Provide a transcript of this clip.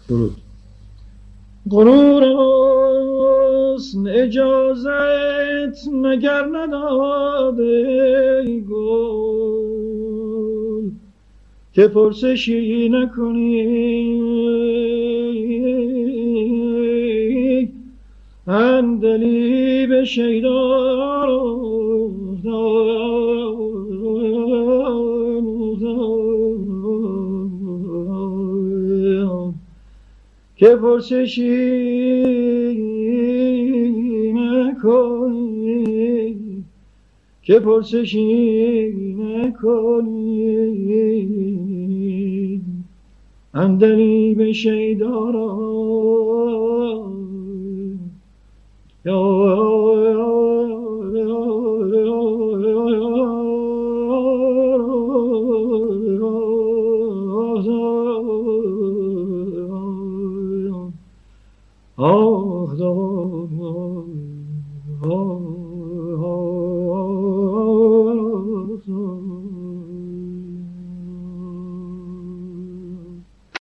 درود. غرور حسن اجازت مگر نداده گل که پرسشی نکنی همدلی به شیدا که پرسشی نکنی که پرسشی نکنی همدلی به شیدا آه